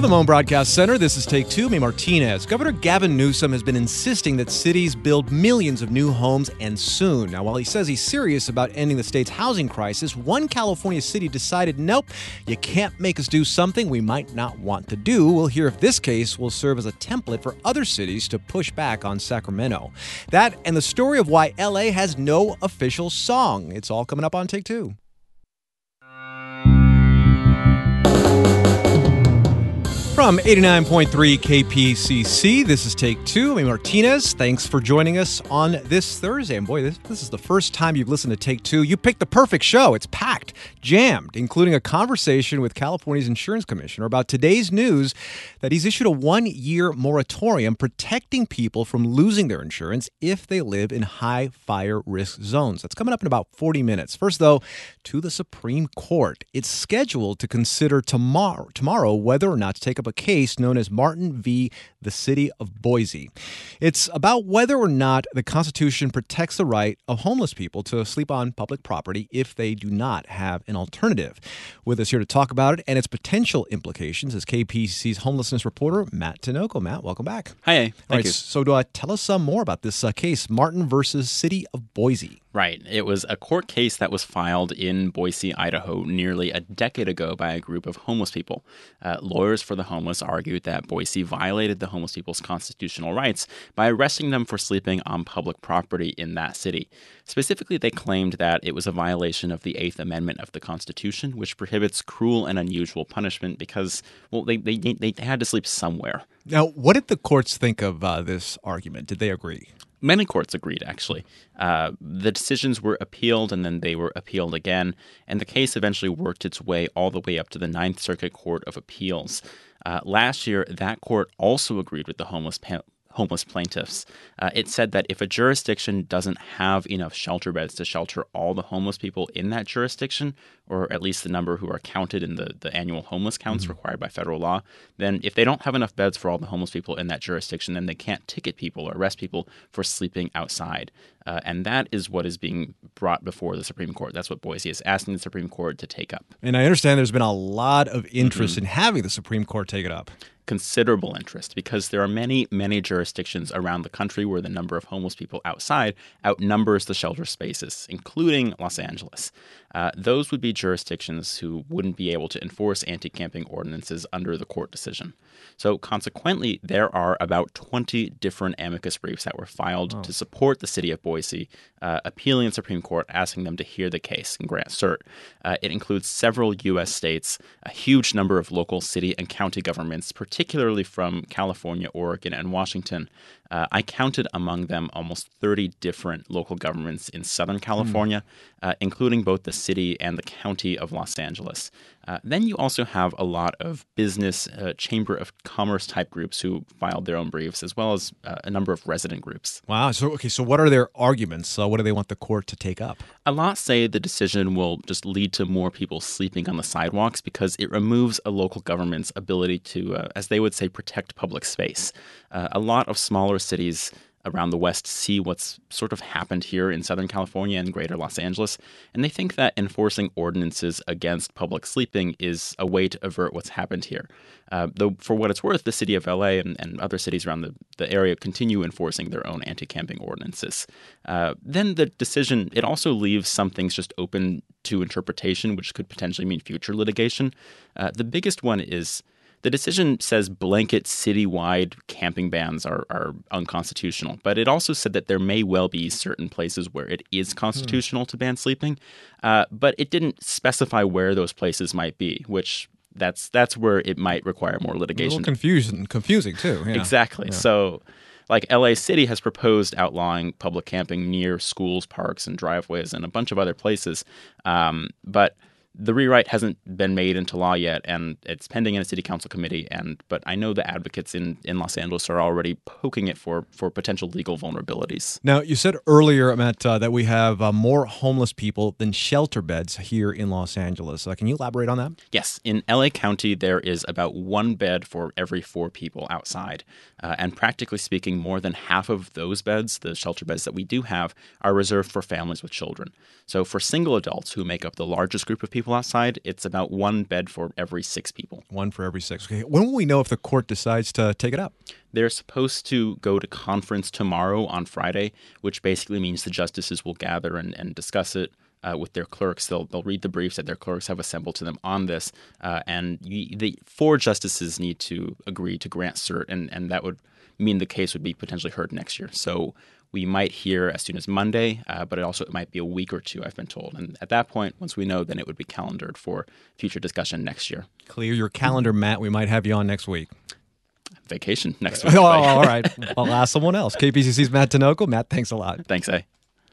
From the Moan Broadcast Center, this is Take Two. Me Martinez. Governor Gavin Newsom has been insisting that cities build millions of new homes and soon. Now, while he says he's serious about ending the state's housing crisis, one California city decided, nope, you can't make us do something we might not want to do. We'll hear if this case will serve as a template for other cities to push back on Sacramento. That and the story of why LA has no official song. It's all coming up on Take Two. From 89.3 KPCC, this is Take Two. I'm Martinez. Thanks for joining us on this Thursday. And boy, this is the first time you've listened to Take Two. You picked the perfect show. It's packed, jammed, including a conversation with California's insurance commissioner about today's news that he's issued a 1-year moratorium protecting people from losing their insurance if they live in high fire risk zones. That's coming up in about 40 minutes. First, though, to the Supreme Court. It's scheduled to consider tomorrow whether or not to take up a case known as Martin v. the City of Boise. It's about whether or not the Constitution protects the right of homeless people to sleep on public property if they do not have an alternative. With us here to talk about it and its potential implications is KPCC's homelessness reporter, Matt Tinoco. Matt, welcome back. Hi, thank you. So tell us some more about this case, Martin versus City of Boise. Right. It was a court case that was filed in Boise, Idaho, nearly a decade ago by a group of homeless people. Lawyers for the homeless argued that Boise violated the homeless people's constitutional rights by arresting them for sleeping on public property in that city. Specifically, they claimed that it was a violation of the Eighth Amendment of the Constitution, which prohibits cruel and unusual punishment because, well, they had to sleep somewhere. Now, what did the courts think of this argument? Did they agree? Many courts agreed, actually. The decisions were appealed, and then they were appealed again, and the case eventually worked its way all the way up to the Ninth Circuit Court of Appeals. Last year, that court also agreed with the homeless plaintiffs. It said that if a jurisdiction doesn't have enough shelter beds to shelter all the homeless people in that jurisdiction, or at least the number who are counted in the annual homeless counts required by federal law, then if they don't have enough beds for all the homeless people in that jurisdiction, then they can't ticket people or arrest people for sleeping outside. And that is what is being brought before the Supreme Court. That's what Boise is asking the Supreme Court to take up. And I understand there's been a lot of interest in having the Supreme Court take it up. Considerable interest because there are many, many jurisdictions around the country where the number of homeless people outside outnumbers the shelter spaces, including Los Angeles. Those would be jurisdictions who wouldn't be able to enforce anti-camping ordinances under the court decision. So consequently, there are about 20 different amicus briefs that were filed to support the city of Boise, appealing the Supreme Court, asking them to hear the case and grant cert. It includes several U.S. states, a huge number of local city and county governments, particularly from California, Oregon, and Washington. I counted among them almost 30 different local governments in Southern California, including both the city and the county of Los Angeles. Then you also have a lot of business, chamber of commerce type groups who filed their own briefs, as well as a number of resident groups. Wow. So what are their arguments? What do they want the court to take up? A lot say the decision will just lead to more people sleeping on the sidewalks because it removes a local government's ability to, as they would say, protect public space. A lot of smaller cities around the West see what's sort of happened here in Southern California and greater Los Angeles, and they think that enforcing ordinances against public sleeping is a way to avert what's happened here. Though, for what it's worth, the city of LA and other cities around the area continue enforcing their own anti-camping ordinances. Then the decision, it also leaves some things just open to interpretation, which could potentially mean future litigation. The biggest one is the decision says blanket citywide camping bans are unconstitutional, but it also said that there may well be certain places where it is constitutional to ban sleeping, but it didn't specify where those places might be, which that's where it might require more litigation. A little confusing too. Yeah. Exactly. Yeah. So, like LA City has proposed outlawing public camping near schools, parks, and driveways, and a bunch of other places, but the rewrite hasn't been made into law yet, and it's pending in a city council committee. But I know the advocates in Los Angeles are already poking it for potential legal vulnerabilities. Now, you said earlier, Matt, that we have more homeless people than shelter beds here in Los Angeles. Can you elaborate on that? Yes. In LA County, there is about one bed for every 4 people outside. And practically speaking, more than half of those beds, the shelter beds that we do have, are reserved for families with children. So for single adults who make up the largest group of people people outside, it's about one bed for every 6 people. One for every 6. Okay. When will we know if the court decides to take it up? They're supposed to go to conference tomorrow on Friday, which basically means the justices will gather and discuss it with their clerks. They'll read the briefs that their clerks have assembled to them on this, and the 4 justices need to agree to grant cert, and that would mean the case would be potentially heard next year. So we might hear as soon as Monday, but it might be a week or 2, I've been told. And at that point, once we know, then it would be calendared for future discussion next year. Clear your calendar, Matt. We might have you on next week. Vacation next week. Oh, all right. I'll ask someone else. KPCC's Matt Tinoco. Matt, thanks a lot. Thanks, A.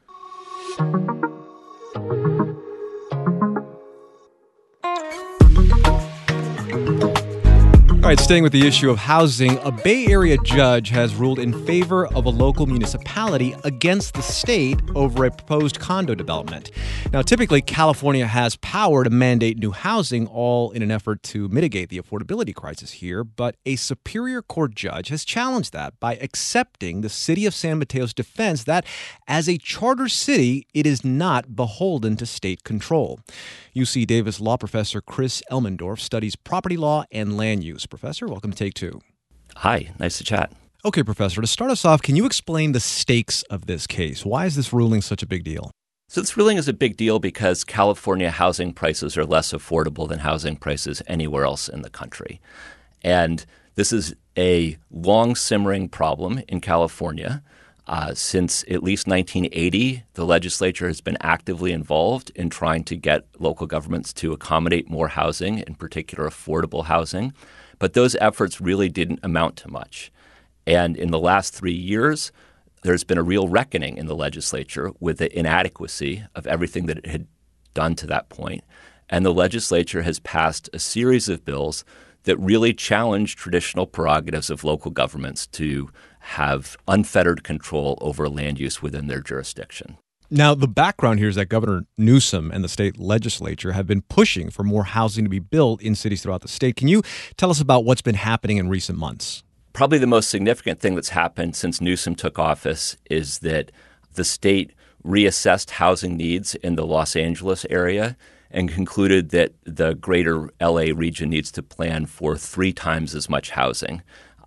All right, staying with the issue of housing, a Bay Area judge has ruled in favor of a local municipality against the state over a proposed condo development. Now, typically, California has power to mandate new housing, all in an effort to mitigate the affordability crisis here, but a Superior Court judge has challenged that by accepting the city of San Mateo's defense that, as a charter city, it is not beholden to state control. UC Davis law professor Chris Elmendorf studies property law and land use. Professor, welcome to Take Two. Hi, nice to chat. Okay, Professor, to start us off, can you explain the stakes of this case? Why is this ruling such a big deal? So this ruling is a big deal because California housing prices are less affordable than housing prices anywhere else in the country. And this is a long simmering problem in California. Since at least 1980, the legislature has been actively involved in trying to get local governments to accommodate more housing, in particular affordable housing. But those efforts really didn't amount to much. And in the last 3 years, there's been a real reckoning in the legislature with the inadequacy of everything that it had done to that point. And the legislature has passed a series of bills that really challenge traditional prerogatives of local governments to have unfettered control over land use within their jurisdiction. Now, the background here is that Governor Newsom and the state legislature have been pushing for more housing to be built in cities throughout the state. Can you tell us about what's been happening in recent months? Probably the most significant thing that's happened since Newsom took office is that the state reassessed housing needs in the Los Angeles area and concluded that the greater LA region needs to plan for 3 times as much housing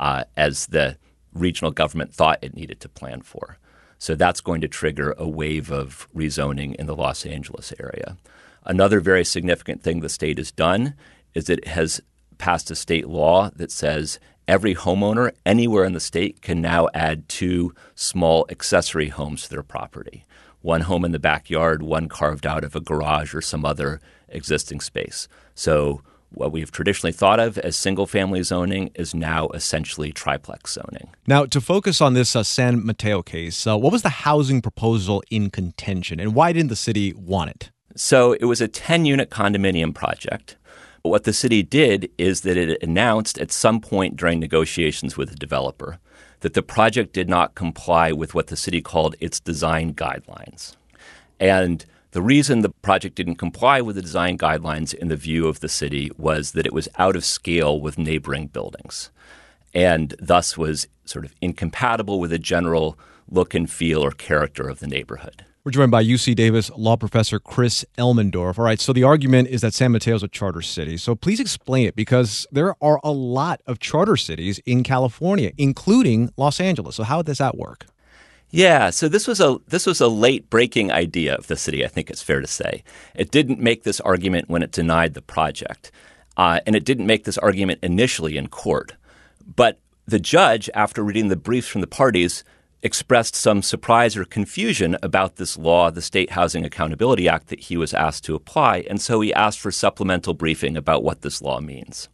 as the regional government thought it needed to plan for. So that's going to trigger a wave of rezoning in the Los Angeles area. Another very significant thing the state has done is it has passed a state law that says every homeowner anywhere in the state can now add 2 small accessory homes to their property. One home in the backyard, one carved out of a garage or some other existing space. So what we've traditionally thought of as single-family zoning is now essentially triplex zoning. Now, to focus on this San Mateo case, what was the housing proposal in contention, and why didn't the city want it? So it was a 10-unit condominium project. What the city did is that it announced at some point during negotiations with the developer that the project did not comply with what the city called its design guidelines. And the reason the project didn't comply with the design guidelines in the view of the city was that it was out of scale with neighboring buildings and thus was sort of incompatible with the general look and feel or character of the neighborhood. We're joined by UC Davis law professor Chris Elmendorf. All right, so the argument is that San Mateo is a charter city. So please explain it, because there are a lot of charter cities in California, including Los Angeles. So how does that work? Yeah, so this was a late breaking idea of the city, I think it's fair to say. It didn't make this argument when it denied the project, and it didn't make this argument initially in court. But the judge, after reading the briefs from the parties, expressed some surprise or confusion about this law, the State Housing Accountability Act, that he was asked to apply, and so he asked for supplemental briefing about what this law means.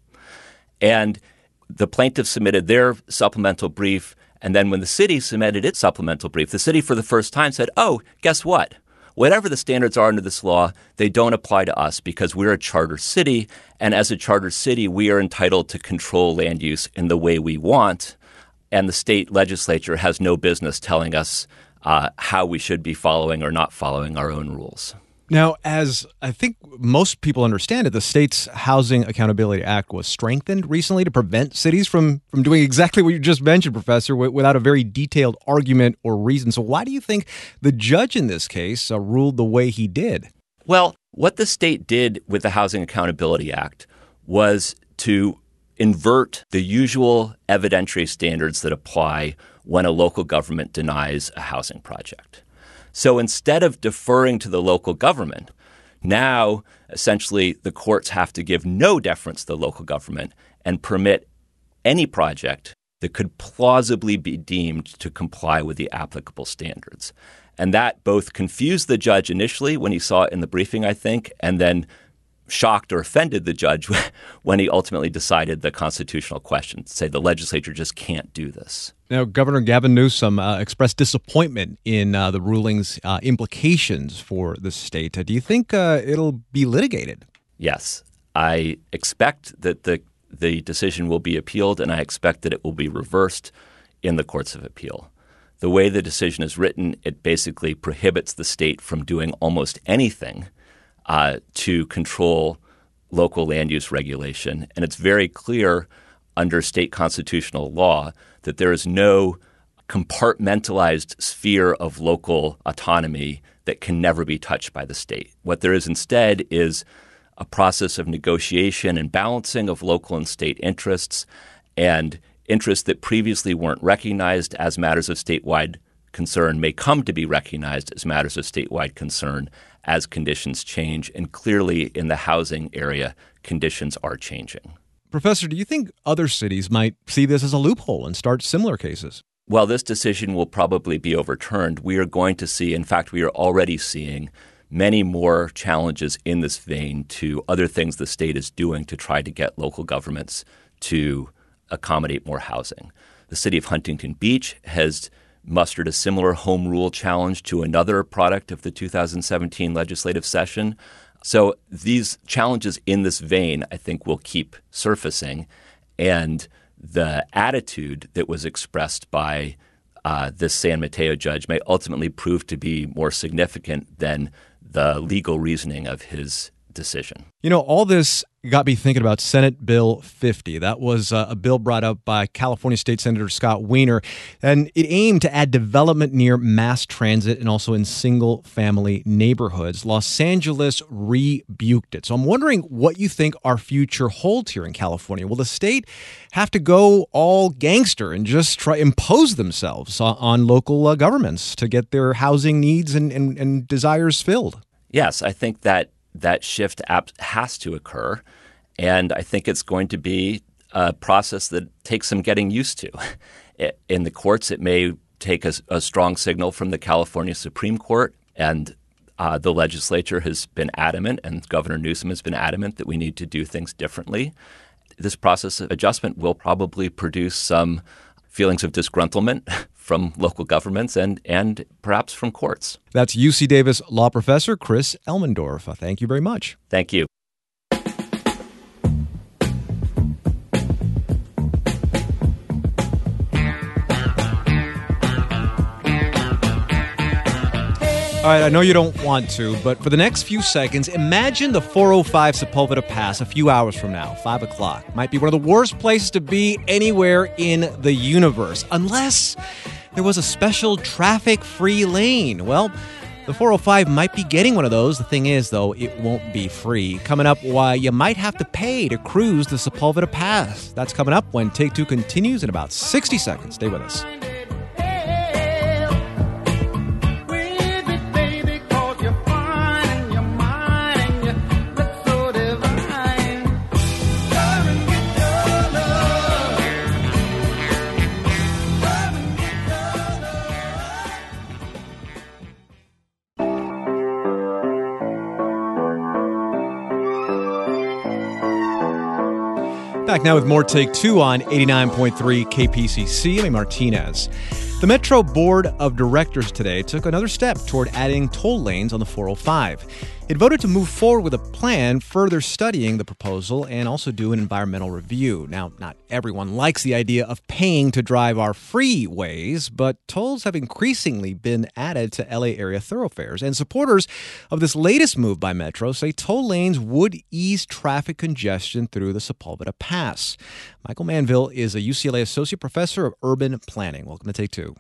And the plaintiffs submitted their supplemental brief, and then when the city submitted its supplemental brief, the city for the first time said, oh, guess what? Whatever the standards are under this law, they don't apply to us because we're a charter city, and as a charter city, we are entitled to control land use in the way we want, and the state legislature has no business telling us how we should be following or not following our own rules. Now, as I think most people understand it, the state's Housing Accountability Act was strengthened recently to prevent cities from doing exactly what you just mentioned, Professor, without a very detailed argument or reason. So why do you think the judge in this case ruled the way he did? Well, what the state did with the Housing Accountability Act was to invert the usual evidentiary standards that apply when a local government denies a housing project. So instead of deferring to the local government, now essentially the courts have to give no deference to the local government and permit any project that could plausibly be deemed to comply with the applicable standards. And that both confused the judge initially when he saw it in the briefing, I think, and then shocked or offended the judge when he ultimately decided the constitutional question, to say the legislature just can't do this. Now, Governor Gavin Newsom expressed disappointment in the ruling's implications for the state. Do you think it'll be litigated? Yes. I expect that the decision will be appealed, and I expect that it will be reversed in the courts of appeal. The way the decision is written, it basically prohibits the state from doing almost anything to control local land use regulation. And it's very clear under state constitutional law that there is no compartmentalized sphere of local autonomy that can never be touched by the state. What there is instead is a process of negotiation and balancing of local and state interests, and interests that previously weren't recognized as matters of statewide concern may come to be recognized as matters of statewide concern as conditions change. And clearly in the housing area, conditions are changing. Professor, do you think other cities might see this as a loophole and start similar cases? Well, this decision will probably be overturned. We are going to see, in fact, we are already seeing many more challenges in this vein to other things the state is doing to try to get local governments to accommodate more housing. The city of Huntington Beach has mustered a similar home rule challenge to another product of the 2017 legislative session. So these challenges in this vein, I think, will keep surfacing. And the attitude that was expressed by this San Mateo judge may ultimately prove to be more significant than the legal reasoning of his decision. You know, all this got me thinking about Senate Bill 50. That was a bill brought up by California State Senator Scott Wiener, and it aimed to add development near mass transit and also in single-family neighborhoods. Los Angeles rebuked it. So I'm wondering what you think our future holds here in California. Will the state have to go all gangster and just try impose themselves on local governments to get their housing needs and desires filled? Yes, I think that shift has to occur, and I think it's going to be a process that takes some getting used to. In the courts, it may take a strong signal from the California Supreme Court, and the legislature has been adamant, and Governor Newsom has been adamant that we need to do things differently. This process of adjustment will probably produce some feelings of disgruntlement from local governments and perhaps from courts. That's UC Davis law professor Chris Elmendorf. Thank you very much. Thank you. All right, I know you don't want to, but for the next few seconds, imagine the 405 Sepulveda Pass a few hours from now, 5 o'clock. Might be one of the worst places to be anywhere in the universe, unless there was a special traffic-free lane. Well, the 405 might be getting one of those. The thing is, though, it won't be free. Coming up, why you might have to pay to cruise the Sepulveda Pass. That's coming up when Take Two continues in about 60 seconds. Stay with us. Back now with more Take Two on 89.3 KPCC. I'm Martinez. The Metro Board of Directors today took another step toward adding toll lanes on the 405. It voted to move forward with a plan further studying the proposal and also do an environmental review. Now, not everyone likes the idea of paying to drive our freeways, but tolls have increasingly been added to LA area thoroughfares. And supporters of this latest move by Metro say toll lanes would ease traffic congestion through the Sepulveda Pass. Michael Manville is a UCLA Associate Professor of Urban Planning. Welcome to Take Two.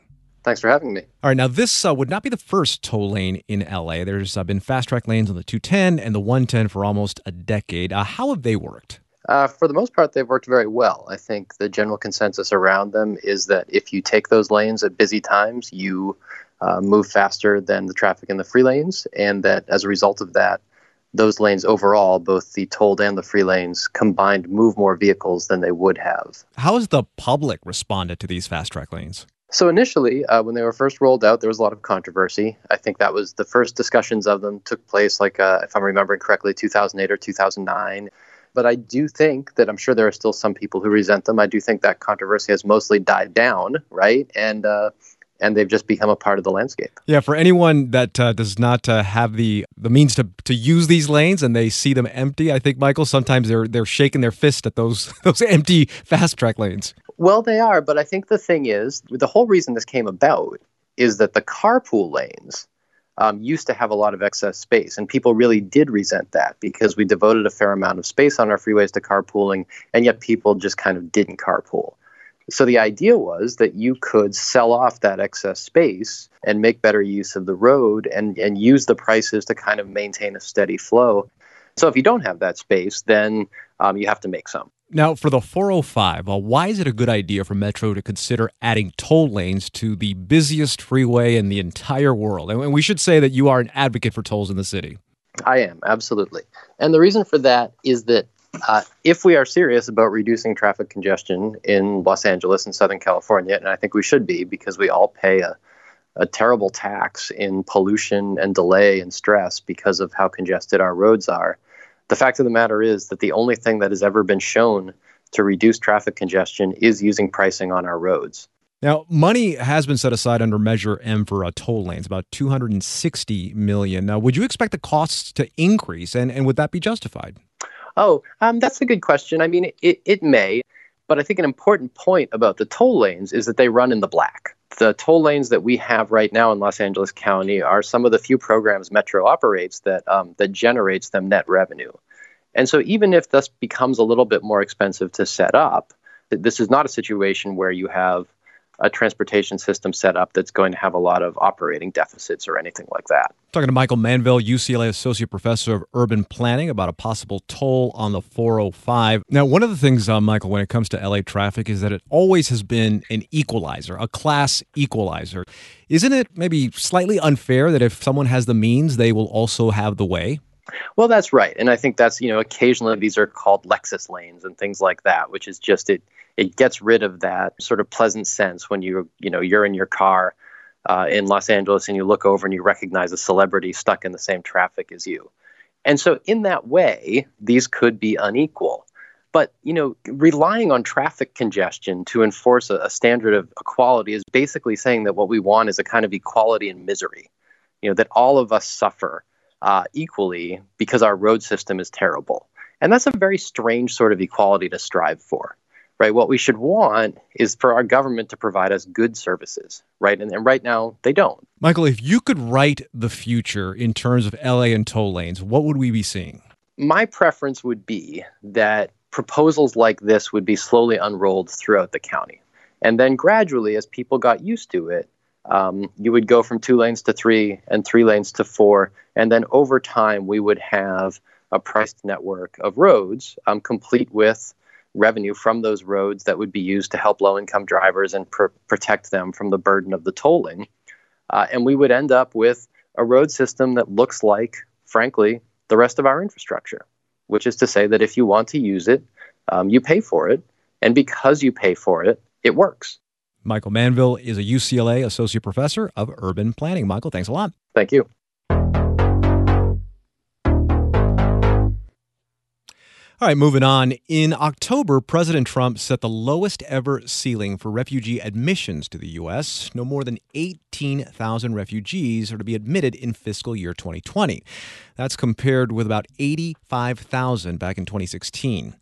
Thanks for having me. All right, now this would not be the first toll lane in LA. There's been fast track lanes on the 210 and the 110 for almost a decade. How have they worked? For the most part, they've worked very well. I think the general consensus around them is that if you take those lanes at busy times, you move faster than the traffic in the free lanes, and that as a result of that, those lanes overall, both the tolled and the free lanes combined, move more vehicles than they would have. How has the public responded to these fast track lanes? So initially, when they were first rolled out, there was a lot of controversy. I think that was the first discussions of them took place, if I'm remembering correctly, 2008 or 2009. But I do think that I'm sure there are still some people who resent them. I do think that controversy has mostly died down, right? And they've just become a part of the landscape. Yeah, for anyone that does not have the means to use these lanes and they see them empty, I think, Michael, sometimes they're shaking their fist at those empty fast track lanes. Well, they are, but I think the thing is, the whole reason this came about is that the carpool lanes used to have a lot of excess space, and people really did resent that because we devoted a fair amount of space on our freeways to carpooling, and yet people just kind of didn't carpool. So the idea was that you could sell off that excess space and make better use of the road and use the prices to kind of maintain a steady flow. So if you don't have that space, then you have to make some. Now, for the 405, why is it a good idea for Metro to consider adding toll lanes to the busiest freeway in the entire world? And we should say that you are an advocate for tolls in the city. I am, absolutely. And the reason for that is that if we are serious about reducing traffic congestion in Los Angeles and Southern California, and I think we should be because we all pay a terrible tax in pollution and delay and stress because of how congested our roads are, the fact of the matter is that the only thing that has ever been shown to reduce traffic congestion is using pricing on our roads. Now, money has been set aside under Measure M for toll lanes, about $260 million. Now, would you expect the costs to increase, and would that be justified? That's a good question. I mean, it may, but I think an important point about the toll lanes is that they run in the black. The toll lanes that we have right now in Los Angeles County are some of the few programs Metro operates that generates them net revenue. And so even if this becomes a little bit more expensive to set up, this is not a situation where you have a transportation system set up that's going to have a lot of operating deficits or anything like that. Talking to Michael Manville, UCLA Associate Professor of Urban Planning, about a possible toll on the 405. Now, one of the things, Michael, when it comes to LA traffic is that it always has been an equalizer, a class equalizer. Isn't it maybe slightly unfair that if someone has the means, they will also have the way? Well, that's right. And I think that's, occasionally these are called Lexus lanes and things like that, which is just it gets rid of that sort of pleasant sense when you're in your car in Los Angeles and you look over and you recognize a celebrity stuck in the same traffic as you. And so in that way, these could be unequal. But, relying on traffic congestion to enforce a standard of equality is basically saying that what we want is a kind of equality in misery, that all of us suffer equally because our road system is terrible. And that's a very strange sort of equality to strive for. Right. What we should want is for our government to provide us good services. Right. And right now they don't. Michael, if you could write the future in terms of LA and toll lanes, what would we be seeing? My preference would be that proposals like this would be slowly unrolled throughout the county. And then gradually, as people got used to it, you would go from 2 lanes to 3 and 3 lanes to 4. And then over time, we would have a priced network of roads complete with revenue from those roads that would be used to help low-income drivers and protect them from the burden of the tolling. And we would end up with a road system that looks like, frankly, the rest of our infrastructure, which is to say that if you want to use it, you pay for it. And because you pay for it, it works. Michael Manville is a UCLA Associate Professor of Urban Planning. Michael, thanks a lot. Thank you. All right, moving on. In October, President Trump set the lowest ever ceiling for refugee admissions to the U.S. No more than 18,000 refugees are to be admitted in fiscal year 2020. That's compared with about 85,000 back in 2016.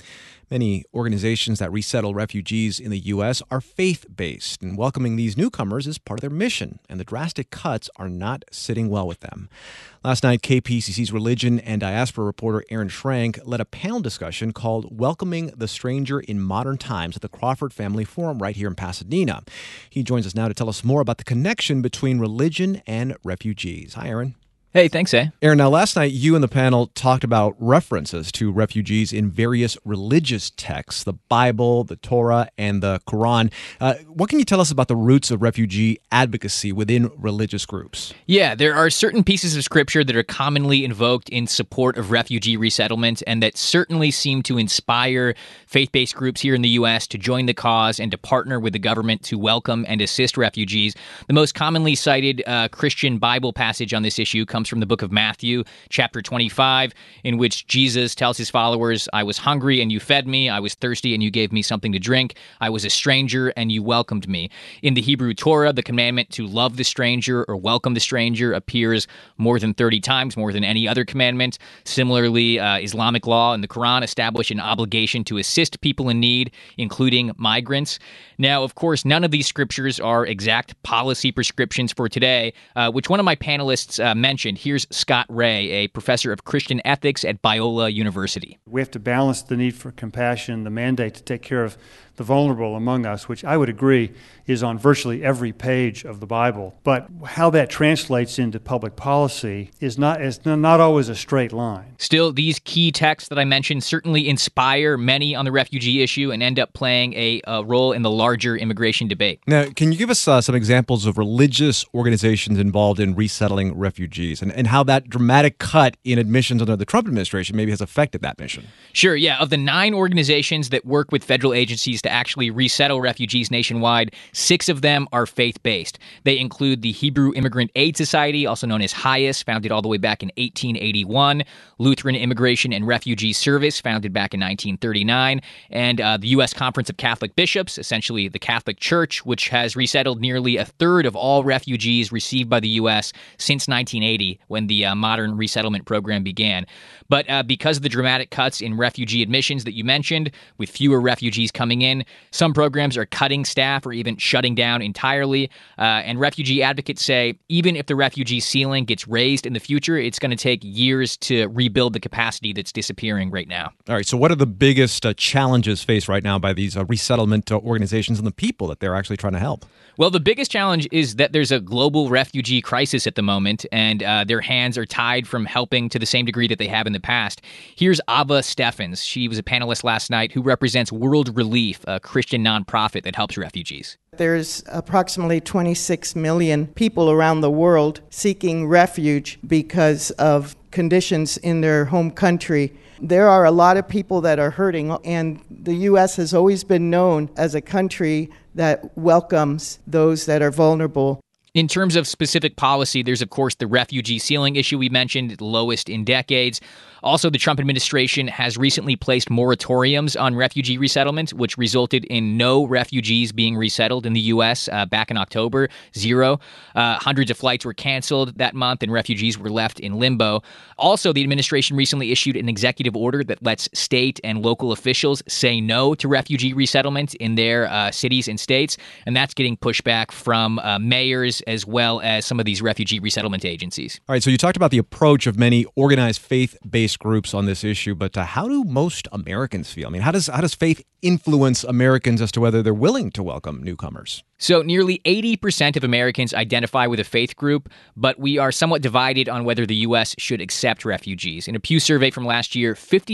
Many organizations that resettle refugees in the U.S. are faith-based, and welcoming these newcomers is part of their mission, and the drastic cuts are not sitting well with them. Last night, KPCC's religion and diaspora reporter Aaron Schrank led a panel discussion called Welcoming the Stranger in Modern Times at the Crawford Family Forum right here in Pasadena. He joins us now to tell us more about the connection between religion and refugees. Hi, Aaron. Hey, thanks, eh? Aaron, now last night you and the panel talked about references to refugees in various religious texts, the Bible, the Torah, and the Quran. What can you tell us about the roots of refugee advocacy within religious groups? Yeah, there are certain pieces of scripture that are commonly invoked in support of refugee resettlement and that certainly seem to inspire faith-based groups here in the U.S. to join the cause and to partner with the government to welcome and assist refugees. The most commonly cited Christian Bible passage on this issue comes from the book of Matthew, chapter 25, in which Jesus tells his followers, "I was hungry and you fed me. I was thirsty and you gave me something to drink. I was a stranger and you welcomed me." In the Hebrew Torah, the commandment to love the stranger or welcome the stranger appears more than 30 times, more than any other commandment. Similarly, Islamic law and the Quran establish an obligation to assist people in need, including migrants. Now, of course, none of these scriptures are exact policy prescriptions for today, which one of my panelists mentioned. Here's Scott Ray, a professor of Christian ethics at Biola University. We have to balance the need for compassion, the mandate to take care of the vulnerable among us, which I would agree is on virtually every page of the Bible. But how that translates into public policy is not always a straight line. Still, these key texts that I mentioned certainly inspire many on the refugee issue and end up playing a role in the larger immigration debate. Now, can you give us some examples of religious organizations involved in resettling refugees and how that dramatic cut in admissions under the Trump administration maybe has affected that mission? Sure, yeah. Of the 9 organizations that work with federal agencies to actually resettle refugees nationwide, 6 of them are faith-based. They include the Hebrew Immigrant Aid Society, also known as HIAS, founded all the way back in 1881, Lutheran Immigration and Refugee Service, founded back in 1939, and the U.S. Conference of Catholic Bishops, essentially the Catholic Church, which has resettled nearly a third of all refugees received by the U.S. since 1980, when the modern resettlement program began. But because of the dramatic cuts in refugee admissions that you mentioned, with fewer refugees coming in, some programs are cutting staff or even shutting down entirely. And refugee advocates say even if the refugee ceiling gets raised in the future, it's going to take years to rebuild the capacity that's disappearing right now. All right, so what are the biggest challenges faced right now by these resettlement organizations and the people that they're actually trying to help? Well, the biggest challenge is that there's a global refugee crisis at the moment, and their hands are tied from helping to the same degree that they have in the past. Here's Ava Steffens. She was a panelist last night who represents World Relief, a Christian nonprofit that helps refugees. There's approximately 26 million people around the world seeking refuge because of conditions in their home country. There are a lot of people that are hurting, and the U.S. has always been known as a country that welcomes those that are vulnerable. In terms of specific policy, there's, of course, the refugee ceiling issue we mentioned, the lowest in decades. Also, the Trump administration has recently placed moratoriums on refugee resettlement, which resulted in no refugees being resettled in the U.S. Back in October, 0. Hundreds of flights were canceled that month, and refugees were left in limbo. Also, the administration recently issued an executive order that lets state and local officials say no to refugee resettlement in their cities and states, and that's getting pushback from mayors as well as some of these refugee resettlement agencies. All right, so you talked about the approach of many organized faith-based groups on this issue, but how do most Americans feel? I mean, how does faith influence Americans as to whether they're willing to welcome newcomers? So nearly 80% of Americans identify with a faith group, but we are somewhat divided on whether the U.S. should accept refugees. In a Pew survey from last year,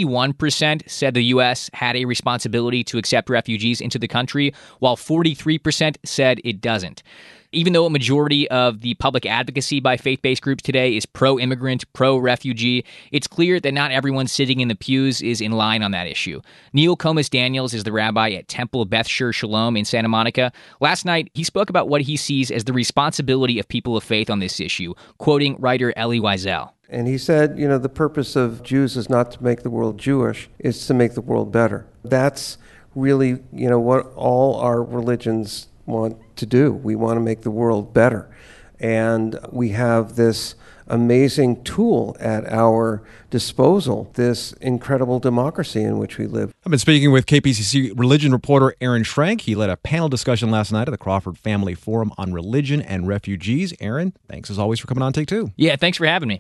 51% said the U.S. had a responsibility to accept refugees into the country, while 43% said it doesn't. Even though a majority of the public advocacy by faith-based groups today is pro-immigrant, pro-refugee, it's clear that not everyone sitting in the pews is in line on that issue. Neil Comas Daniels is the rabbi at Temple Beth Shur Shalom in Santa Monica. Last night, he spoke about what he sees as the responsibility of people of faith on this issue, quoting writer Elie Wiesel. And he said, the purpose of Jews is not to make the world Jewish, it's to make the world better. That's really, what all our religions want to do. We want to make the world better. And we have this amazing tool at our disposal, this incredible democracy in which we live. I've been speaking with KPCC religion reporter Aaron Schrank. He led a panel discussion last night at the Crawford Family Forum on religion and refugees. Aaron, thanks as always for coming on Take Two. Yeah, thanks for having me.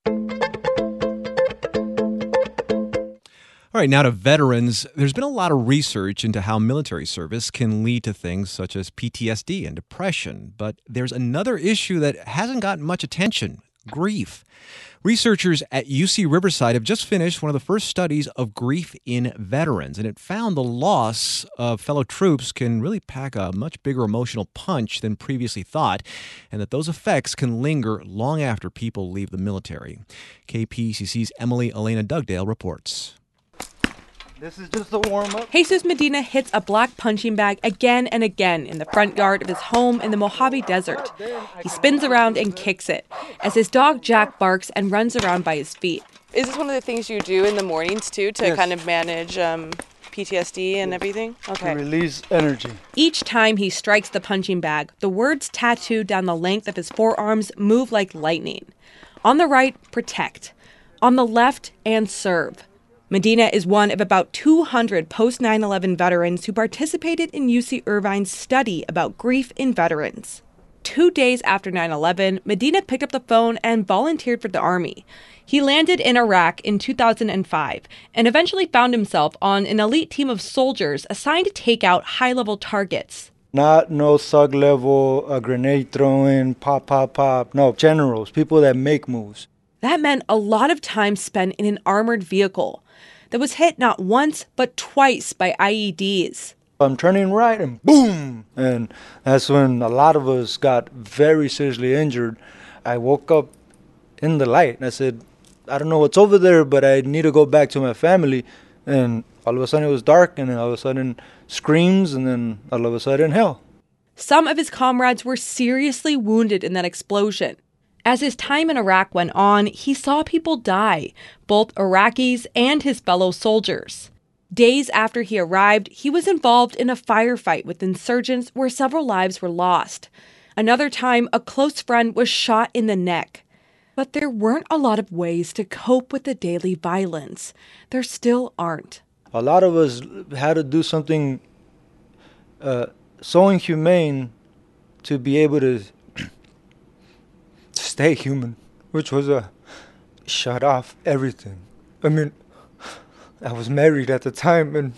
All right, now to veterans. There's been a lot of research into how military service can lead to things such as PTSD and depression. But there's another issue that hasn't gotten much attention: grief. Researchers at UC Riverside have just finished one of the first studies of grief in veterans, and it found the loss of fellow troops can really pack a much bigger emotional punch than previously thought, and that those effects can linger long after people leave the military. KPCC's Emily Elena Dugdale reports. This is just a warm-up. Jesus Medina hits a black punching bag again and again in the front yard of his home in the Mojave Desert. He spins around and kicks it as his dog Jack barks and runs around by his feet. Is this one of the things you do in the mornings, too, to kind of manage PTSD and everything? Okay. To release energy. Each time he strikes the punching bag, the words tattooed down the length of his forearms move like lightning. On the right, protect. On the left, and serve. Medina is one of about 200 post-9/11 veterans who participated in UC Irvine's study about grief in veterans. 2 days after 9/11, Medina picked up the phone and volunteered for the Army. He landed in Iraq in 2005 and eventually found himself on an elite team of soldiers assigned to take out high-level targets. Not no thug level, grenade throwing, pop. No, generals, people that make moves. That meant a lot of time spent in an armored vehicle that was hit not once but twice by IEDs. I'm turning right and boom! And that's when a lot of us got very seriously injured. I woke up in the light and I said, I don't know what's over there, but I need to go back to my family. And all of a sudden it was dark, and then all of a sudden screams, and then all of a sudden hell. Some of his comrades were seriously wounded in that explosion. As his time in Iraq went on, he saw people die, both Iraqis and his fellow soldiers. Days after he arrived, he was involved in a firefight with insurgents where several lives were lost. Another time, a close friend was shot in the neck. But there weren't a lot of ways to cope with the daily violence. There still aren't. A lot of us had to do something so inhumane to be able to stay human, which was shut off everything. I mean, I was married at the time, and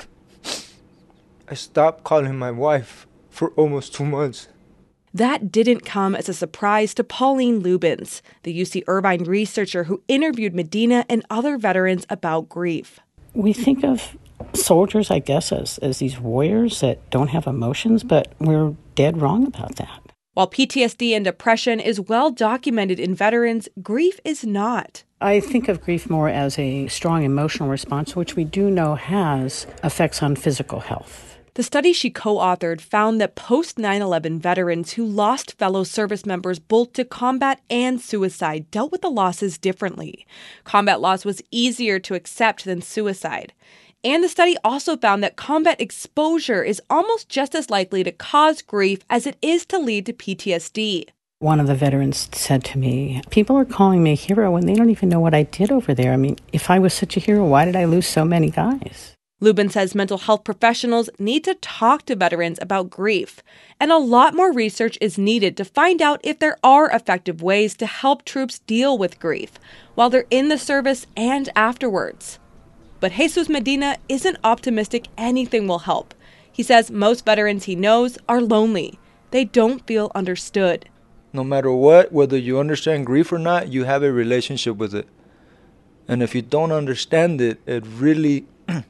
I stopped calling my wife for almost 2 months. That didn't come as a surprise to Pauline Lubens, the UC Irvine researcher who interviewed Medina and other veterans about grief. We think of soldiers, I guess, as these warriors that don't have emotions, but we're dead wrong about that. While PTSD and depression is well documented in veterans, grief is not. I think of grief more as a strong emotional response, which we do know has effects on physical health. The study she co-authored found that post-9/11 veterans who lost fellow service members both to combat and suicide dealt with the losses differently. Combat loss was easier to accept than suicide. And the study also found that combat exposure is almost just as likely to cause grief as it is to lead to PTSD. One of the veterans said to me, people are calling me a hero when they don't even know what I did over there. I mean, if I was such a hero, why did I lose so many guys? Lubin says mental health professionals need to talk to veterans about grief, and a lot more research is needed to find out if there are effective ways to help troops deal with grief while they're in the service and afterwards. But Jesus Medina isn't optimistic anything will help. He says most veterans he knows are lonely. They don't feel understood. No matter what, whether you understand grief or not, you have a relationship with it. And if you don't understand it, it really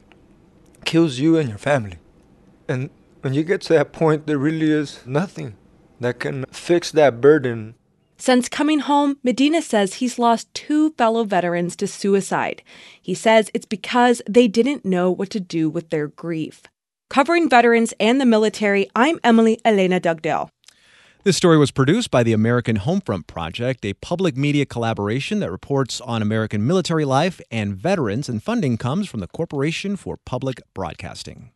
kills you and your family. And when you get to that point, there really is nothing that can fix that burden. Since coming home, Medina says he's lost 2 fellow veterans to suicide. He says it's because they didn't know what to do with their grief. Covering veterans and the military, I'm Emily Elena Dugdale. This story was produced by the American Homefront Project, a public media collaboration that reports on American military life and veterans, and funding comes from the Corporation for Public Broadcasting.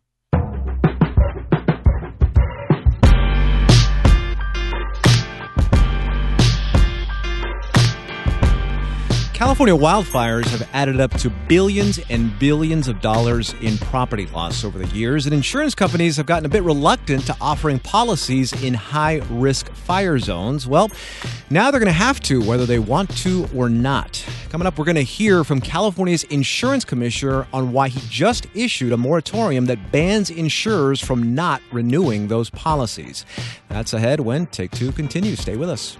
California wildfires have added up to billions and billions of dollars in property loss over the years, and insurance companies have gotten a bit reluctant to offering policies in high-risk fire zones. Well, now they're going to have to, whether they want to or not. Coming up, we're going to hear from California's insurance commissioner on why he just issued a moratorium that bans insurers from not renewing those policies. That's ahead when Take Two continues. Stay with us.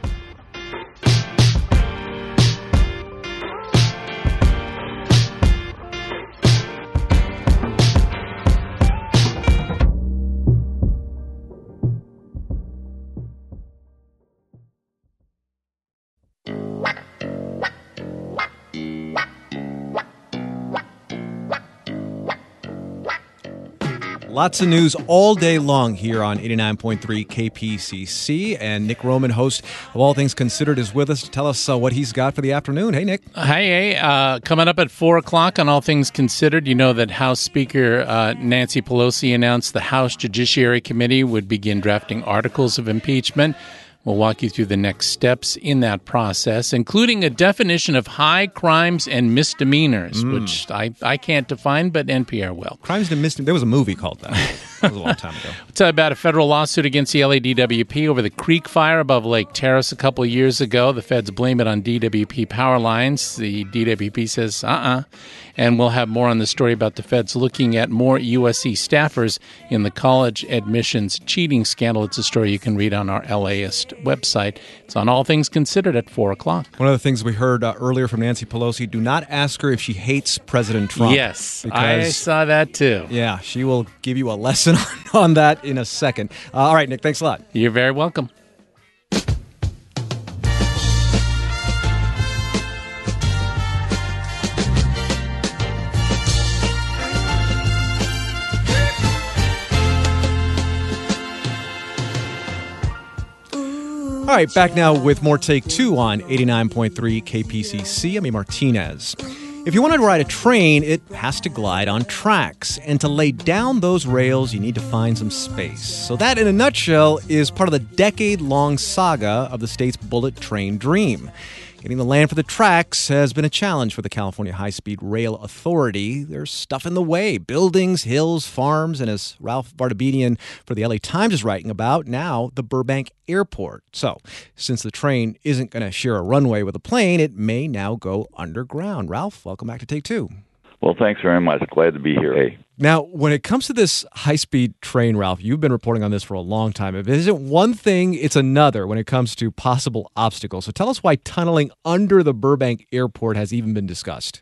Lots of news all day long here on 89.3 KPCC. And Nick Roman, host of All Things Considered, is with us to tell us what he's got for the afternoon. Hey, Nick. Hey. Coming up at 4 o'clock on All Things Considered, you know that House Speaker Nancy Pelosi announced the House Judiciary Committee would begin drafting articles of impeachment. We'll walk you through the next steps in that process, including a definition of high crimes and misdemeanors, which I can't define, but NPR will. Crimes and misdemeanors. There was a movie called that. That was a long time ago. We'll tell you about a federal lawsuit against the LADWP over the Creek Fire above Lake Terrace a couple of years ago. The feds blame it on DWP power lines. The DWP says, And we'll have more on the story about the feds looking at more USC staffers in the college admissions cheating scandal. It's a story you can read on our LAist website. It's on All Things Considered at 4 o'clock. One of the things we heard earlier from Nancy Pelosi, do not ask her if she hates President Trump. Yes, I saw that too. Yeah, she will give you a lesson on that in a second. All right, Nick, thanks a lot. You're very welcome. All right, back now with more Take Two on 89.3 KPCC. I'm Martinez. If you want to ride a train, it has to glide on tracks. And to lay down those rails, you need to find some space. So that, in a nutshell, is part of the decade-long saga of the state's bullet train dream. Getting the land for the tracks has been a challenge for the California High-Speed Rail Authority. There's stuff in the way, buildings, hills, farms, and as Ralph Vardabedian for the LA Times is writing about, now the Burbank Airport. So, since the train isn't going to share a runway with a plane, it may now go underground. Ralph, welcome back to Take Two. Well, thanks very much. Glad to be here. Hey. Now, when it comes to this high-speed train, Ralph, you've been reporting on this for a long time. If it isn't one thing, it's another when it comes to possible obstacles. So tell us why tunneling under the Burbank Airport has even been discussed.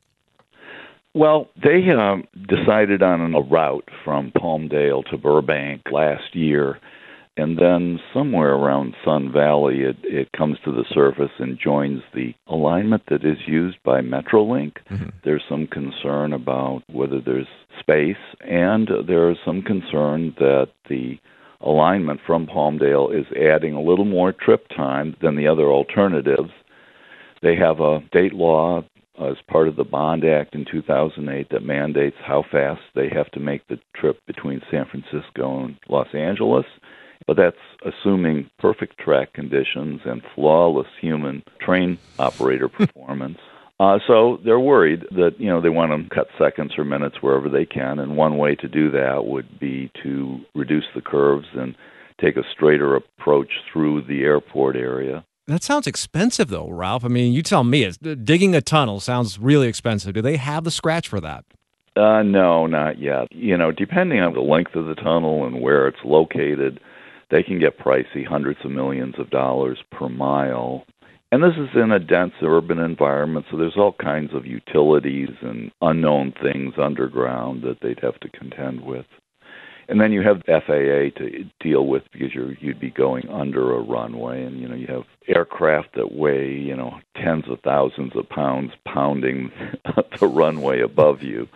Well, they decided on a route from Palmdale to Burbank last year, and then somewhere around Sun Valley, it comes to the surface and joins the alignment that is used by Metrolink. Mm-hmm. There's some concern about whether there's space, and there is some concern that the alignment from Palmdale is adding a little more trip time than the other alternatives. They have a state law as part of the Bond Act in 2008 that mandates how fast they have to make the trip between San Francisco and Los Angeles. But that's assuming perfect track conditions and flawless human train operator performance. So they're worried that, they want to cut seconds or minutes wherever they can, and one way to do that would be to reduce the curves and take a straighter approach through the airport area. That sounds expensive, though, Ralph. I mean, you tell me. Digging a tunnel sounds really expensive. Do they have the scratch for that? No, not yet. Depending on the length of the tunnel and where it's located, they can get pricey, hundreds of millions of dollars per mile. And this is in a dense urban environment, so there's all kinds of utilities and unknown things underground that they'd have to contend with. And then you have FAA to deal with because you'd be going under a runway, and you have aircraft that weigh tens of thousands of pounds pounding the runway above you.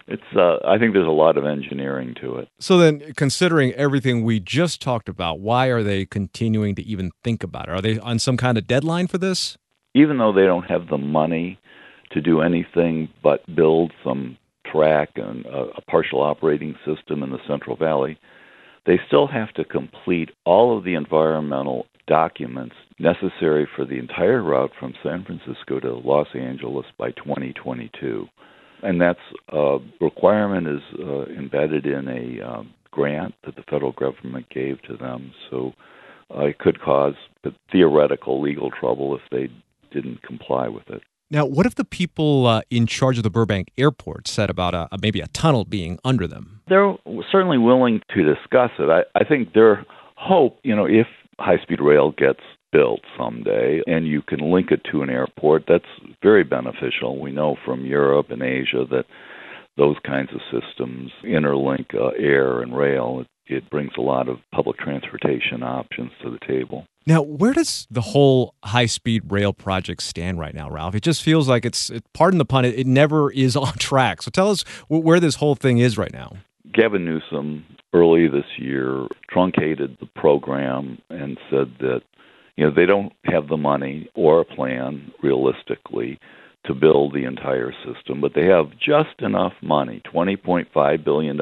I think there's a lot of engineering to it. So then, considering everything we just talked about, why are they continuing to even think about it? Are they on some kind of deadline for this? Even though they don't have the money to do anything but build some track and a partial operating system in the Central Valley, they still have to complete all of the environmental documents necessary for the entire route from San Francisco to Los Angeles by 2022. And that's requirement is embedded in a grant that the federal government gave to them. So it could cause theoretical legal trouble if they didn't comply with it. Now, what if the people in charge of the Burbank airport said about maybe a tunnel being under them? They're certainly willing to discuss it. I think their hope, if high-speed rail gets built someday and you can link it to an airport, that's very beneficial. We know from Europe and Asia that those kinds of systems interlink air and rail. It brings a lot of public transportation options to the table. Now, where does the whole high-speed rail project stand right now, Ralph? It just feels like pardon the pun, it never is on track. So tell us where this whole thing is right now. Gavin Newsom, early this year, truncated the program and said that they don't have the money or a plan, realistically, to build the entire system, but they have just enough money, $20.5 billion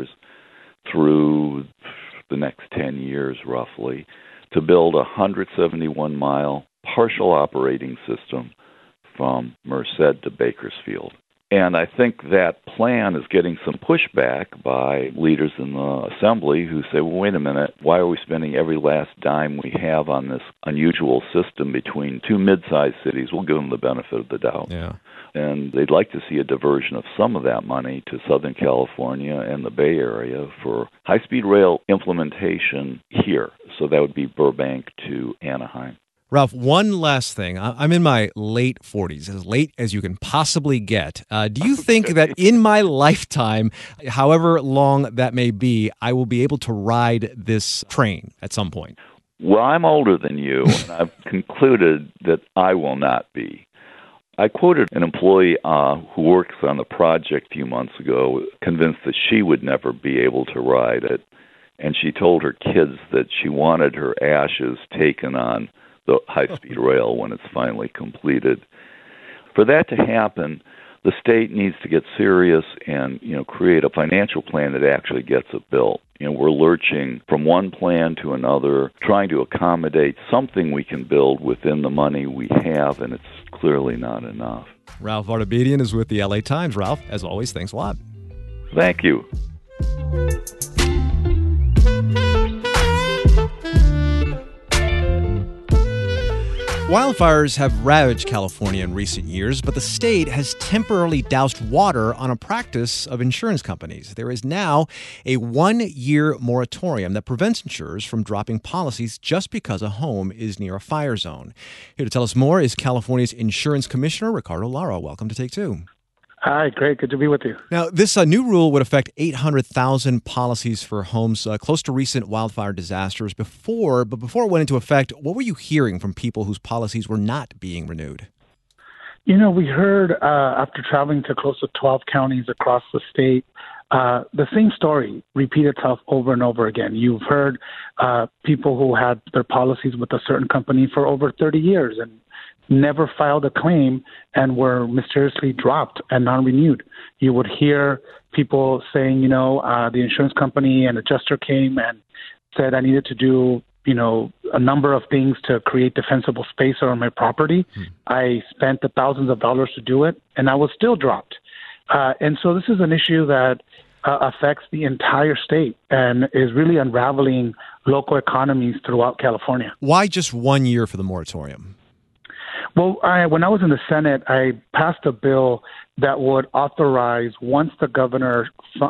through the next 10 years, roughly, to build a 171-mile partial operating system from Merced to Bakersfield. And I think that plan is getting some pushback by leaders in the Assembly who say, well, wait a minute, why are we spending every last dime we have on this unusual system between two mid-sized cities? We'll give them the benefit of the doubt. Yeah. And they'd like to see a diversion of some of that money to Southern California and the Bay Area for high-speed rail implementation here. So that would be Burbank to Anaheim. Ralph, one last thing. I'm in my late 40s, as late as you can possibly get. Do you think that in my lifetime, however long that may be, I will be able to ride this train at some point? Well, I'm older than you, and I've concluded that I will not be. I quoted an employee who works on the project a few months ago, convinced that she would never be able to ride it, and she told her kids that she wanted her ashes taken on the high-speed rail when it's finally completed. For that to happen, the state needs to get serious and, create a financial plan that actually gets it built. We're lurching from one plan to another, trying to accommodate something we can build within the money we have, and it's clearly not enough. Ralph Vartabedian is with the LA Times. Ralph, as always, thanks a lot. Thank you. Wildfires have ravaged California in recent years, but the state has temporarily doused water on a practice of insurance companies. There is now a 1-year moratorium that prevents insurers from dropping policies just because a home is near a fire zone. Here to tell us more is California's Insurance Commissioner, Ricardo Lara. Welcome to Take Two. Hi, great. Good to be with you. Now, this new rule would affect 800,000 policies for homes close to recent wildfire disasters. But before it went into effect, what were you hearing from people whose policies were not being renewed? We heard after traveling to close to 12 counties across the state, the same story repeat itself over and over again. You've heard people who had their policies with a certain company for over 30 years and never filed a claim and were mysteriously dropped and non-renewed. You would hear people saying, the insurance company and adjuster came and said I needed to do, a number of things to create defensible space on my property. I spent the thousands of dollars to do it, and I was still dropped. And so this is an issue that affects the entire state and is really unraveling local economies throughout California. Why just 1 year for the moratorium? Well, when I was in the Senate, I passed a bill that would authorize, once the governor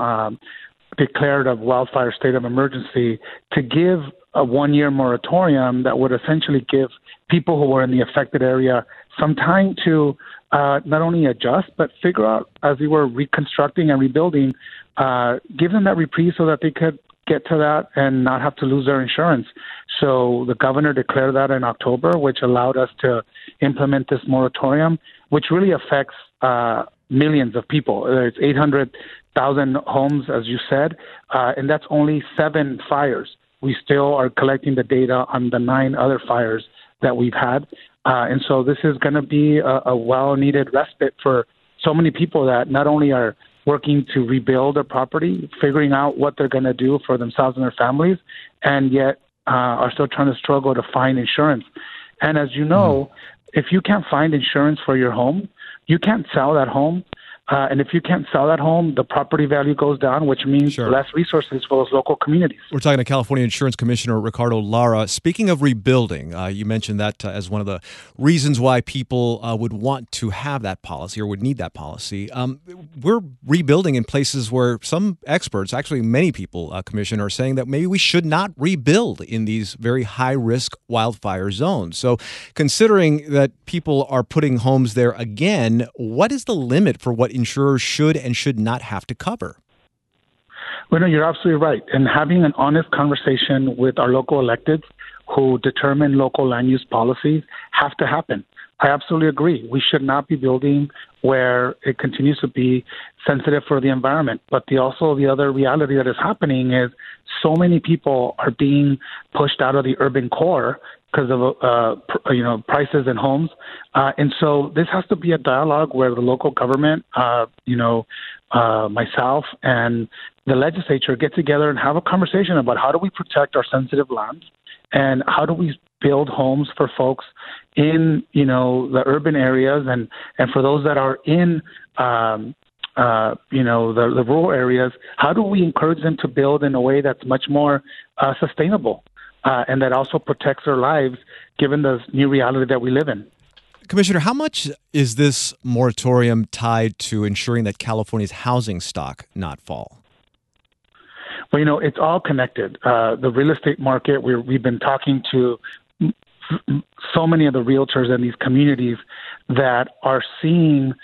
declared a wildfire state of emergency, to give a 1-year moratorium that would essentially give people who were in the affected area some time to not only adjust, but figure out, as they were reconstructing and rebuilding, give them that reprieve so that they could get to that and not have to lose their insurance. So the governor declared that in October, which allowed us to implement this moratorium, which really affects millions of people. It's 800,000 homes, as you said, and that's only 7 fires. We still are collecting the data on the 9 other fires that we've had. And so this is going to be a well-needed respite for so many people that not only are working to rebuild their property, figuring out what they're going to do for themselves and their families, and yet are still trying to struggle to find insurance. And as you know, if you can't find insurance for your home, you can't sell that home. And if you can't sell that home, the property value goes down, which means less resources for those local communities. We're talking to California Insurance Commissioner Ricardo Lara. Speaking of rebuilding, you mentioned that as one of the reasons why people would want to have that policy or would need that policy. We're rebuilding in places where some experts, actually many people, Commissioner, are saying that maybe we should not rebuild in these very high-risk wildfire zones. So considering that people are putting homes there again, what is the limit for what insurers should and should not have to cover? Well, no, you're absolutely right. And having an honest conversation with our local electeds who determine local land use policies have to happen. I absolutely agree. We should not be building where it continues to be sensitive for the environment. But the other reality that is happening is so many people are being pushed out of the urban core because of prices in homes, and so this has to be a dialogue where the local government, myself and the legislature get together and have a conversation about how do we protect our sensitive lands and how do we build homes for folks in the urban areas and for those that are in the rural areas. How do we encourage them to build in a way that's much more sustainable? And that also protects their lives, given the new reality that we live in. Commissioner, how much is this moratorium tied to ensuring that California's housing stock not fall? Well, it's all connected. The real estate market, we've been talking to so many of the realtors in these communities that are seeing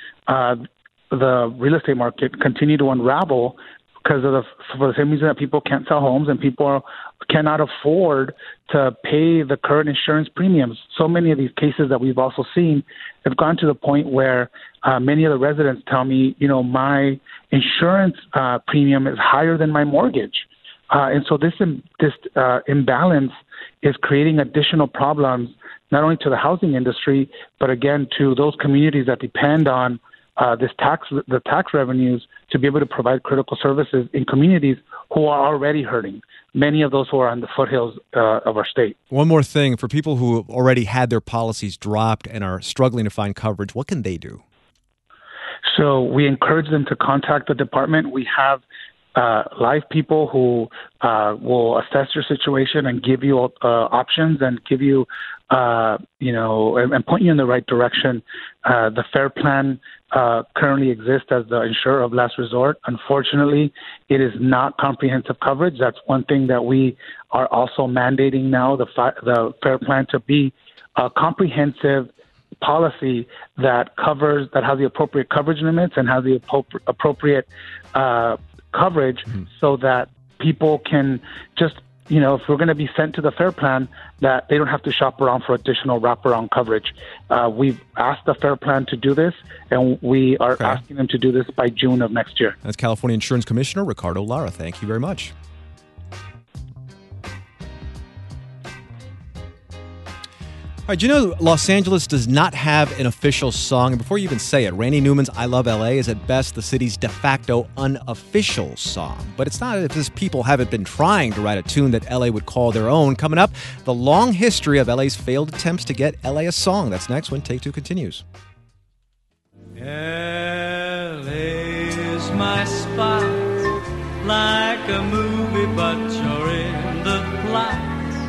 the real estate market continue to unravel because for the same reason that people can't sell homes and people cannot afford to pay the current insurance premiums. So many of these cases that we've also seen have gone to the point where many of the residents tell me, my insurance premium is higher than my mortgage. And so this imbalance is creating additional problems, not only to the housing industry, but again, to those communities that depend on the tax revenues to be able to provide critical services in communities who are already hurting, many of those who are on the foothills of our state. One more thing, for people who have already had their policies dropped and are struggling to find coverage, what can they do? So we encourage them to contact the department. We have live people who will assess your situation and give you options and give you, and point you in the right direction. The FAIR Plan currently exists as the insurer of last resort. Unfortunately, it is not comprehensive coverage. That's one thing that we are also mandating now, the FAIR Plan to be a comprehensive policy that has the appropriate coverage limits and has the appropriate coverage so that people can just, if we're going to be sent to the FAIR Plan, that they don't have to shop around for additional wraparound coverage. We've asked the FAIR Plan to do this, and we are asking them to do this by June of next year. That's California Insurance Commissioner Ricardo Lara. Thank you very much. All right, you know Los Angeles does not have an official song. And before you even say it, Randy Newman's I Love L.A. is at best the city's de facto unofficial song. But it's not as if people haven't been trying to write a tune that L.A. would call their own. Coming up, the long history of L.A.'s failed attempts to get L.A. a song. That's next when Take Two continues. L.A.'s my spot, like a movie, but you're in the plot.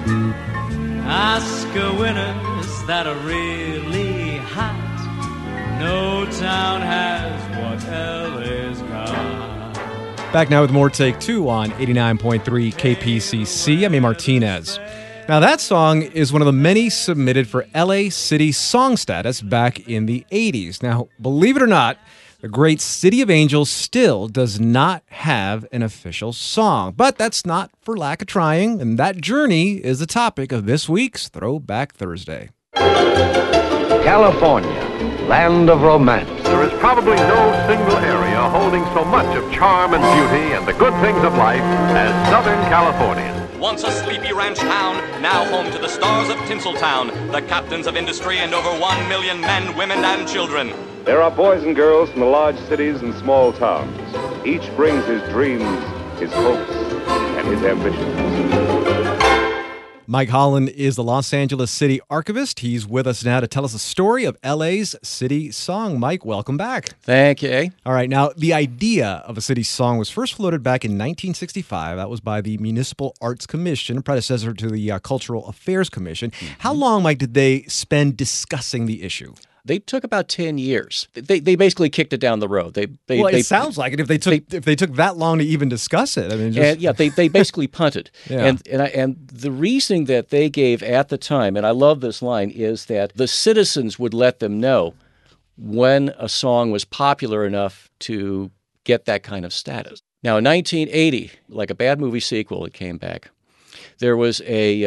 Oscar winners that are really hot. No town has what LA's got. Back now with more Take Two on 89.3 KPCC. I'm A. Martinez. Now that song is one of the many submitted for LA City Song status back in the 80s. Now, believe it or not, the great City of Angels still does not have an official song. But that's not for lack of trying, and that journey is the topic of this week's Throwback Thursday. California, land of romance. There is probably no single area holding so much of charm and beauty and the good things of life as Southern California. Once a sleepy ranch town, now home to the stars of Tinseltown, the captains of industry and over 1 million men, women, and children. There are boys and girls from the large cities and small towns. Each brings his dreams, his hopes, and his ambitions. Mike Holland is the Los Angeles City Archivist. He's with us now to tell us the story of LA's city song. Mike, welcome back. Thank you. All right, now the idea of a city song was first floated back in 1965. That was by the Municipal Arts Commission, predecessor to the Cultural Affairs Commission. How long, Mike, did they spend discussing the issue? They took about 10 years. They basically kicked it down the road. It sounds like it. If they took that long to even discuss it, I mean, they basically punted. Yeah. And the reasoning that they gave at the time, and I love this line, is that the citizens would let them know when a song was popular enough to get that kind of status. Now, in 1980, like a bad movie sequel, it came back. There was a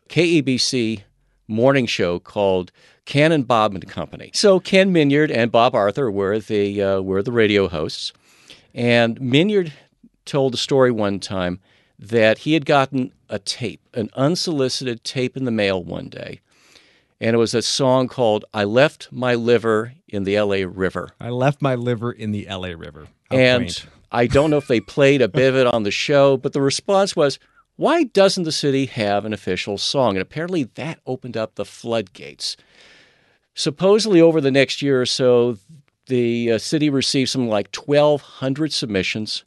KABC morning show called Ken and Bob and Company. So Ken Minyard and Bob Arthur were the radio hosts, and Minyard told a story one time that he had gotten a tape, an unsolicited tape in the mail one day, and it was a song called "I Left My Liver in the L.A. River." I left my liver in the L.A. River. And I don't know if they played a bit of it on the show, but the response was, why doesn't the city have an official song? And apparently that opened up the floodgates. Supposedly over the next year or so, the city received something like 1,200 submissions.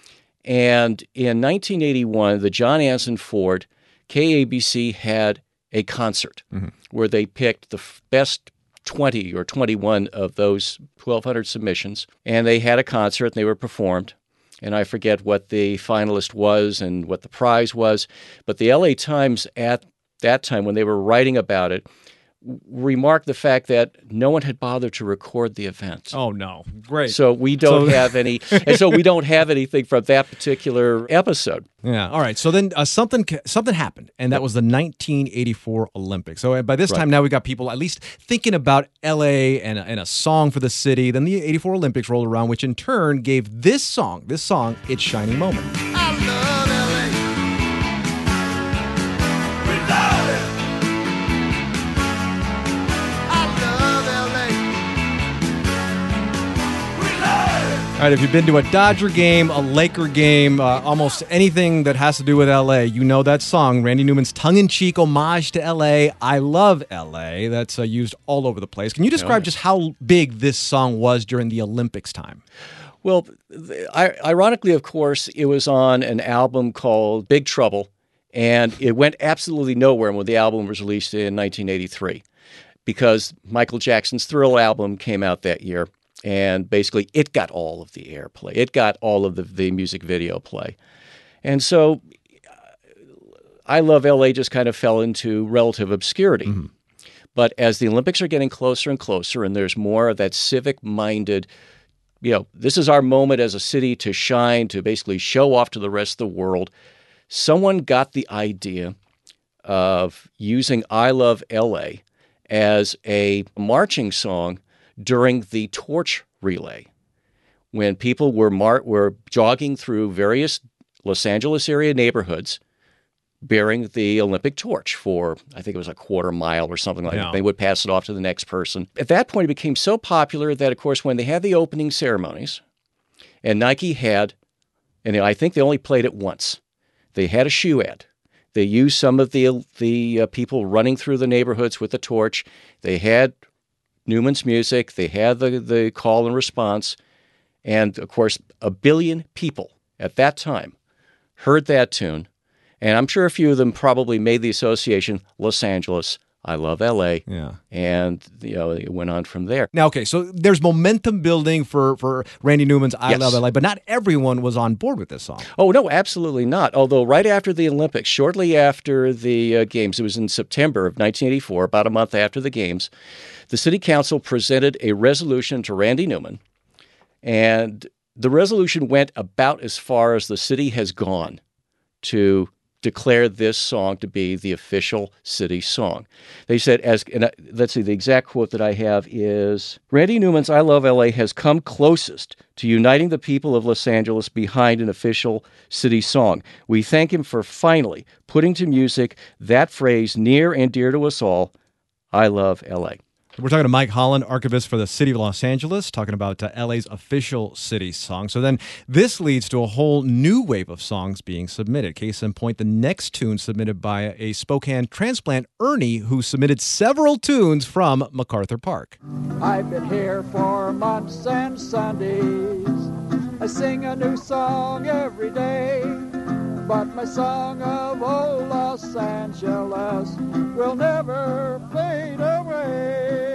And in 1981, the John Anson Ford, KABC had a concert where they picked the best 20 or 21 of those 1,200 submissions. And they had a concert and they were performed. And I forget what the finalist was and what the prize was. But the LA Times at that time, when they were writing about it, remarked the fact that no one had bothered to record the event. Oh, no. Great. So we don't have any, and so we don't have anything from that particular episode. Yeah. All right. So then something happened, and that was the 1984 Olympics. So by this time now we got people at least thinking about LA and a song for the city. Then the 84 Olympics rolled around, which in turn gave this song its shining moment. All right, if you've been to a Dodger game, a Laker game, almost anything that has to do with L.A., you know that song, Randy Newman's tongue-in-cheek homage to L.A., I Love L.A., that's used all over the place. Can you describe just how big this song was during the Olympics time? Well, ironically, of course, it was on an album called Big Trouble, and it went absolutely nowhere when the album was released in 1983 because Michael Jackson's Thrill album came out that year. And basically, it got all of the airplay. It got all of the music video play. And so I Love L.A. just kind of fell into relative obscurity. Mm-hmm. But as the Olympics are getting closer and closer, and there's more of that civic-minded, this is our moment as a city to shine, to basically show off to the rest of the world, someone got the idea of using I Love L.A. as a marching song during the torch relay, when people were jogging through various Los Angeles area neighborhoods bearing the Olympic torch for, I think it was a quarter mile or something like that. They would pass it off to the next person. At that point, it became so popular that, of course, when they had the opening ceremonies, and Nike had, and I think they only played it once, they had a shoe ad. They used some of the people running through the neighborhoods with the torch. They had Newman's music, they had the call and response, and of course, 1 billion people at that time heard that tune, and I'm sure a few of them probably made the association, Los Angeles, I Love L.A., and it went on from there. Now, okay, so there's momentum building for Randy Newman's I Love L.A., but not everyone was on board with this song. Oh, no, absolutely not. Although right after the Olympics, shortly after the Games, it was in September of 1984, about a month after the Games, the city council presented a resolution to Randy Newman, and the resolution went about as far as the city has gone to declare this song to be the official city song. They said, let's see, the exact quote that I have is, Randy Newman's I Love L.A. has come closest to uniting the people of Los Angeles behind an official city song. We thank him for finally putting to music that phrase near and dear to us all, I Love L.A. We're talking to Mike Holland, archivist for the City of Los Angeles, talking about LA's official city song. So then this leads to a whole new wave of songs being submitted. Case in point, the next tune submitted by a Spokane transplant, Ernie, who submitted several tunes from MacArthur Park. I've been here for months and Sundays. I sing a new song every day. But my song of old Los Angeles will never fade away.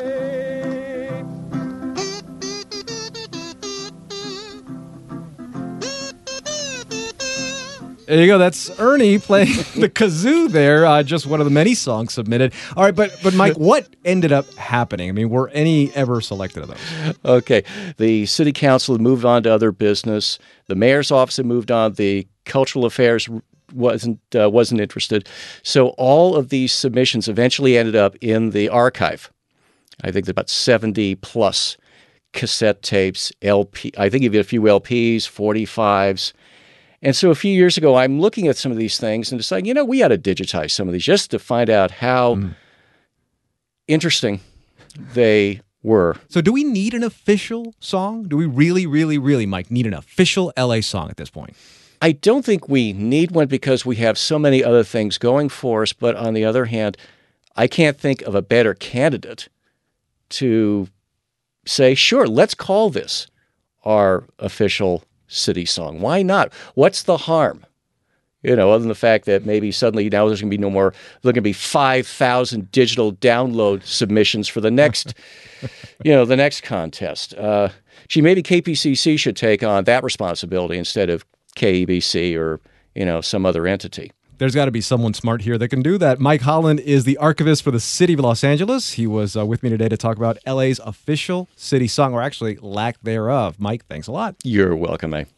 There you go. That's Ernie playing the kazoo there. Just one of the many songs submitted. All right, but Mike, what ended up happening? I mean, were any ever selected of those? Okay. The city council had moved on to other business. The mayor's office had moved on. The cultural affairs wasn't interested. So all of these submissions eventually ended up in the archive. I think there's about 70 plus cassette tapes, LP. I think even a few LPs, 45s. And so a few years ago, I'm looking at some of these things and deciding, we ought to digitize some of these just to find out how interesting they were. So do we need an official song? Do we really, really, really, Mike, need an official LA song at this point? I don't think we need one because we have so many other things going for us. But on the other hand, I can't think of a better candidate to say, sure, let's call this our official city song. Why not? What's the harm? Other than the fact that maybe suddenly now there's going to be no more, there's going to be 5,000 digital download submissions for the next, the next contest. Maybe KPCC should take on that responsibility instead of KEBC or, some other entity. There's got to be someone smart here that can do that. Mike Holland is the archivist for the City of Los Angeles. He was with me today to talk about LA's official city song, or actually lack thereof. Mike, thanks a lot. You're welcome, eh?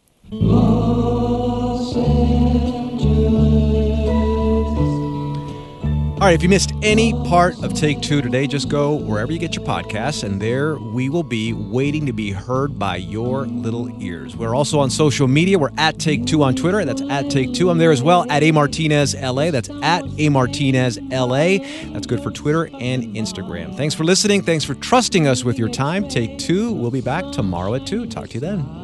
All right, if you missed any part of Take Two today, just go wherever you get your podcasts, and there we will be waiting to be heard by your little ears. We're also on social media. We're at Take Two on Twitter, and that's at Take Two. I'm there as well, at A Martinez LA. That's at A Martinez LA. That's good for Twitter and Instagram. Thanks for listening. Thanks for trusting us with your time. Take Two. We'll be back tomorrow at 2. Talk to you then.